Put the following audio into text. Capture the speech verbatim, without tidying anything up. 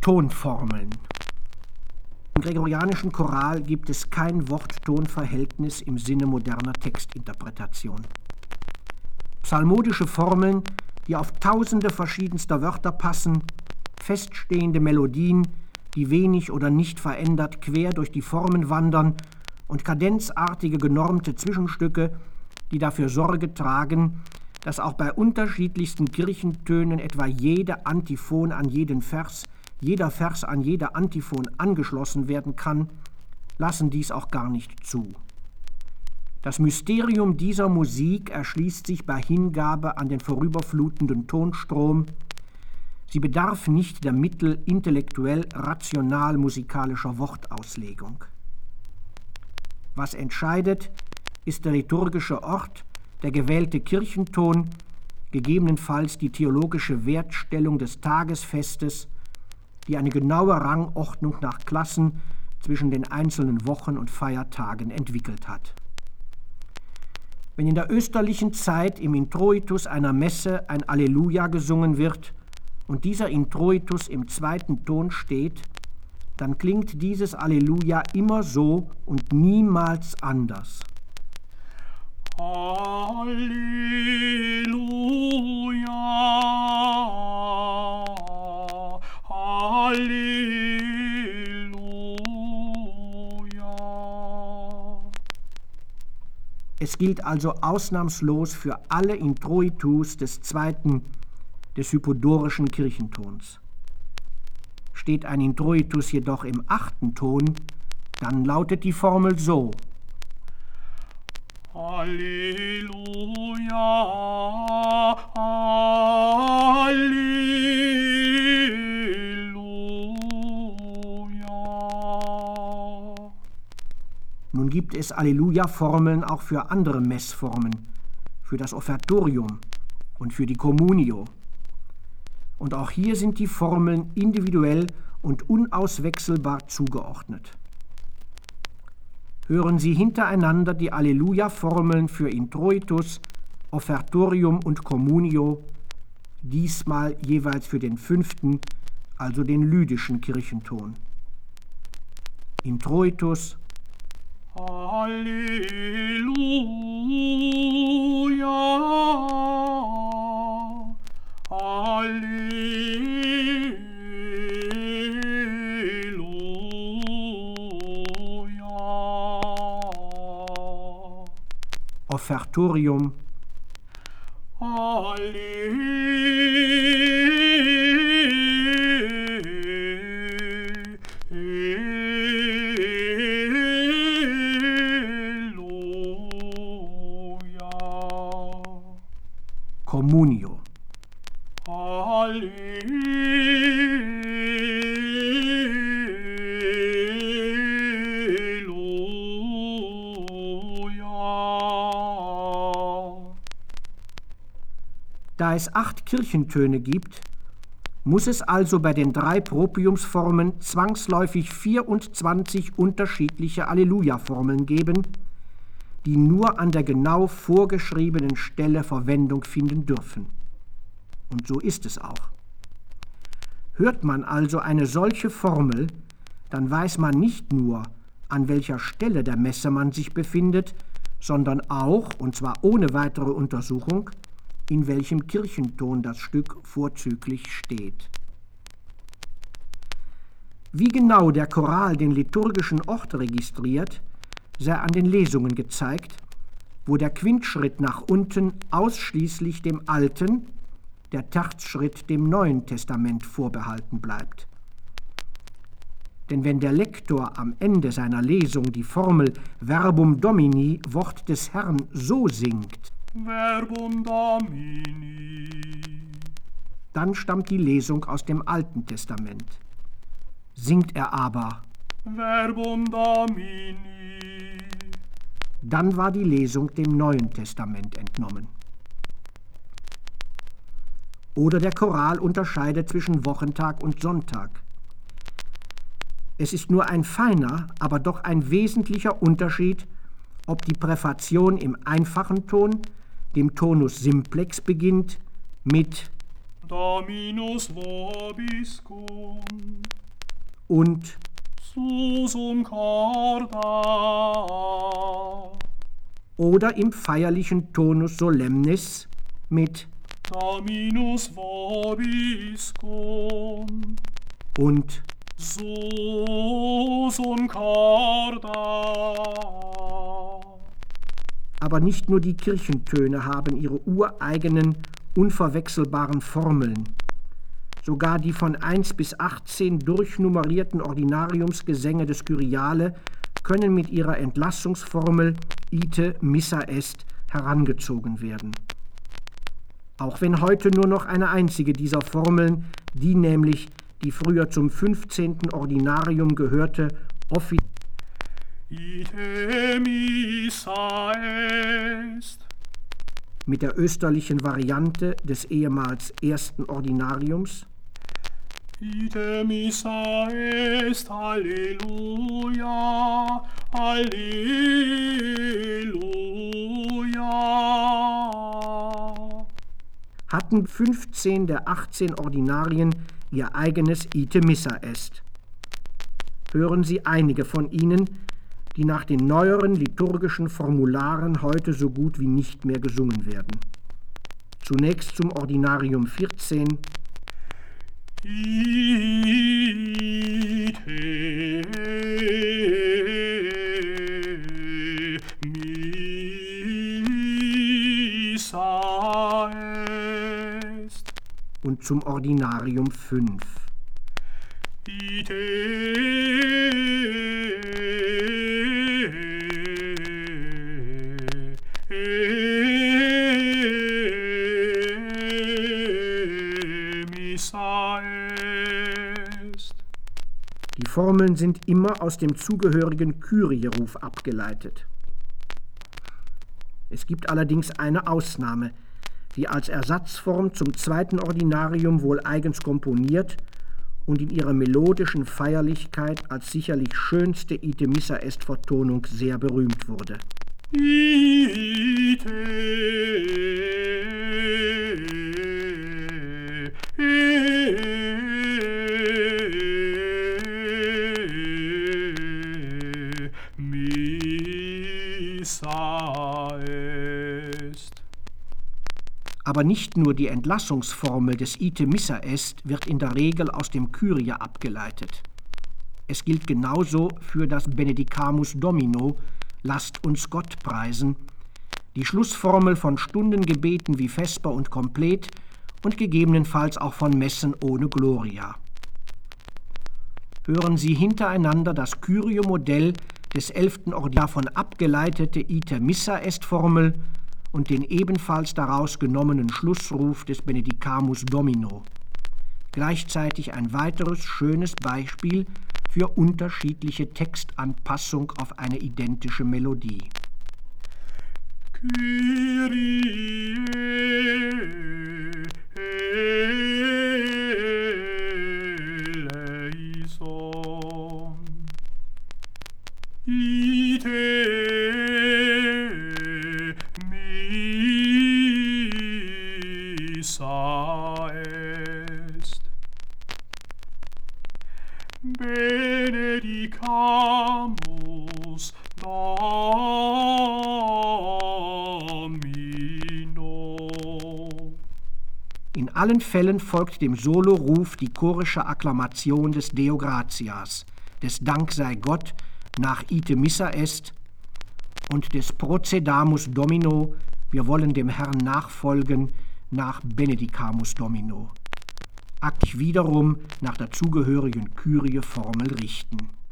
Tonformeln. Im gregorianischen Choral gibt es kein Wort-Ton-Verhältnis im Sinne moderner Textinterpretation. Psalmodische Formeln, die auf tausende verschiedenster Wörter passen, feststehende Melodien, die wenig oder nicht verändert quer durch die Formen wandern und kadenzartige genormte Zwischenstücke, die dafür Sorge tragen, dass auch bei unterschiedlichsten Kirchentönen etwa jede Antiphon an jeden Vers, jeder Vers an jede Antiphon angeschlossen werden kann, lassen dies auch gar nicht zu. Das Mysterium dieser Musik erschließt sich bei Hingabe an den vorüberflutenden Tonstrom. Sie bedarf nicht der Mittel intellektuell-rational-musikalischer Wortauslegung. Was entscheidet, ist der liturgische Ort, der gewählte Kirchenton, gegebenenfalls die theologische Wertstellung des Tagesfestes, die eine genaue Rangordnung nach Klassen zwischen den einzelnen Wochen und Feiertagen entwickelt hat. Wenn in der österlichen Zeit im Introitus einer Messe ein Alleluja gesungen wird und dieser Introitus im zweiten Ton steht, dann klingt dieses Alleluja immer so und niemals anders. Halleluja, Halleluja. Es gilt also ausnahmslos für alle Introitus des zweiten, des hypodorischen Kirchentons. Steht ein Introitus jedoch im achten Ton, dann lautet die Formel so: Halleluja, Halleluja. Nun gibt es Alleluja-Formeln auch für andere Messformen, für das Offertorium und für die Communio. Und auch hier sind die Formeln individuell und unauswechselbar zugeordnet. Hören Sie hintereinander die Alleluja-Formeln für Introitus, Offertorium und Communio, diesmal jeweils für den fünften, also den lydischen Kirchenton. Introitus: Halleluja, Halleluja. Offertorium: Halleluja. Communio: Da es acht Kirchentöne gibt, muss es also bei den drei Propriumsformen zwangsläufig vierundzwanzig unterschiedliche Alleluja-Formeln geben, die nur an der genau vorgeschriebenen Stelle Verwendung finden dürfen. Und so ist es auch. Hört man also eine solche Formel, dann weiß man nicht nur, an welcher Stelle der Messe man sich befindet, sondern auch, und zwar ohne weitere Untersuchung, in welchem Kirchenton das Stück vorzüglich steht. Wie genau der Choral den liturgischen Ort registriert, sei an den Lesungen gezeigt, wo der Quintschritt nach unten ausschließlich dem Alten, der Terzschritt dem Neuen Testament vorbehalten bleibt. Denn wenn der Lektor am Ende seiner Lesung die Formel Verbum Domini, Wort des Herrn, so singt, Verbum Domini, dann stammt die Lesung aus dem Alten Testament. Singt er aber Verbum Domini, dann war die Lesung dem Neuen Testament entnommen. Oder der Choral unterscheidet zwischen Wochentag und Sonntag. Es ist nur ein feiner, aber doch ein wesentlicher Unterschied, ob die Präfation im einfachen Ton, dem Tonus simplex, beginnt mit Dominus vobiscum, und susum corda, oder im feierlichen Tonus solemnis mit Dominus vobiscum, und susum corda. Aber nicht nur die Kirchentöne haben ihre ureigenen, unverwechselbaren Formeln. Sogar die von eins bis achtzehn durchnummerierten Ordinariumsgesänge des Kyriale können mit ihrer Entlassungsformel ite missa est herangezogen werden. Auch wenn heute nur noch eine einzige dieser Formeln, die nämlich die früher zum fünfzehnten Ordinarium gehörte, offiziell Ite missa est, mit der österlichen Variante des ehemals ersten Ordinariums, ite missa est, Alleluia, Alleluia, hatten fünfzehn der achtzehn Ordinarien ihr eigenes ite missa est. Hören Sie einige von ihnen, die nach den neueren liturgischen Formularen heute so gut wie nicht mehr gesungen werden. Zunächst zum Ordinarium vierzehn. ite missa est, Und zum Ordinarium fünf. Die Formeln sind immer aus dem zugehörigen Kyrie-Ruf abgeleitet. Es gibt allerdings eine Ausnahme, die als Ersatzform zum zweiten Ordinarium wohl eigens komponiert und in ihrer melodischen Feierlichkeit als sicherlich schönste ite missa est Vertonung sehr berühmt wurde. Ite missa est. Aber nicht nur die Entlassungsformel des ite missa est wird in der Regel aus dem Kyrie abgeleitet. Es gilt genauso für das Benedicamus Domino, lasst uns Gott preisen, die Schlussformel von Stundengebeten wie Vesper und Komplet und gegebenenfalls auch von Messen ohne Gloria. Hören Sie hintereinander das Kyrie-Modell des elften Ordinariums, davon abgeleitete ite missa est Formel und den ebenfalls daraus genommenen Schlussruf des Benedicamus Domino. Gleichzeitig ein weiteres schönes Beispiel für unterschiedliche Textanpassung auf eine identische Melodie. Kyrie eleison, ite missa est, benedicamus Domino. In allen Fällen folgt dem Soloruf die chorische Akklamation des Deo gratias, des Dank sei Gott nach ite missa est und des Procedamus Domino, wir wollen dem Herrn nachfolgen, nach Benedicamus Domino. Aktiv wiederum nach der zugehörigen Kyrie-Formel richten.